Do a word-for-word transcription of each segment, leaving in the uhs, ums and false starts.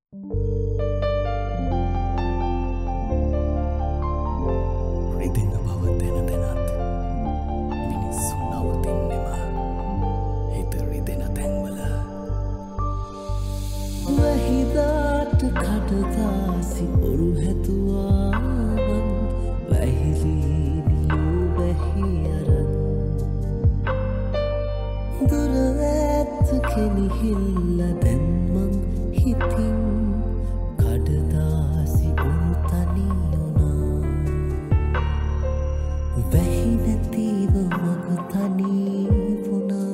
රිදෙන බව දැන දැනත් මිනිස්සු නවතින්නෙම හිත රිදෙන තැන්වල. වැහිදාට කඩදාසි ඔරු හැතුවාවන් වැහිලීනියෝ වැහි අරන් දුර ඇත්ත කෙලිහිල්ල දැන්මං හිතින් කඩදාසි ඔරු තනියුනා වැහි නැතිව මග තනී වුණා.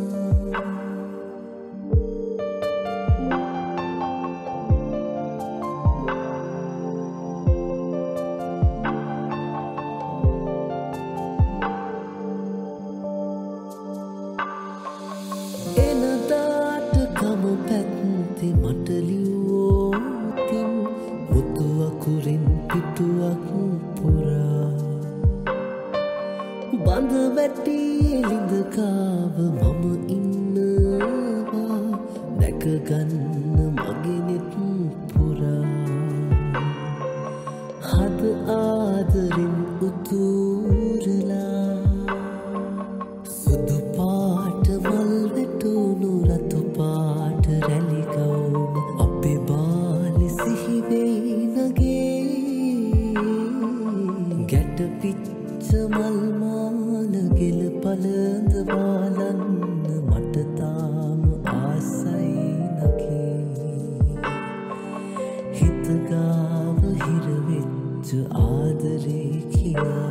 එනදාට කම පැත්ති මට ලිව්වෝතින් මුතු අකුරින් පිටුවක් පුරා බඳ වැටි ලිඳකාව මම ඉන්නවා දැකගන්න මගෙනෙත් පුරා හද ආදරින් උතුරලා සුදු පාට මල් වැටුණු රතු පාට රැලිකවුම අපේ බාලි සිහිවෙයි නගේ ගැට පිච්ච මල් මාල ගෙල පළඳ වාලන්න මට තාම ආසයි නගේ හිත ගාව හිරවෙච්ච ආදරේ කියා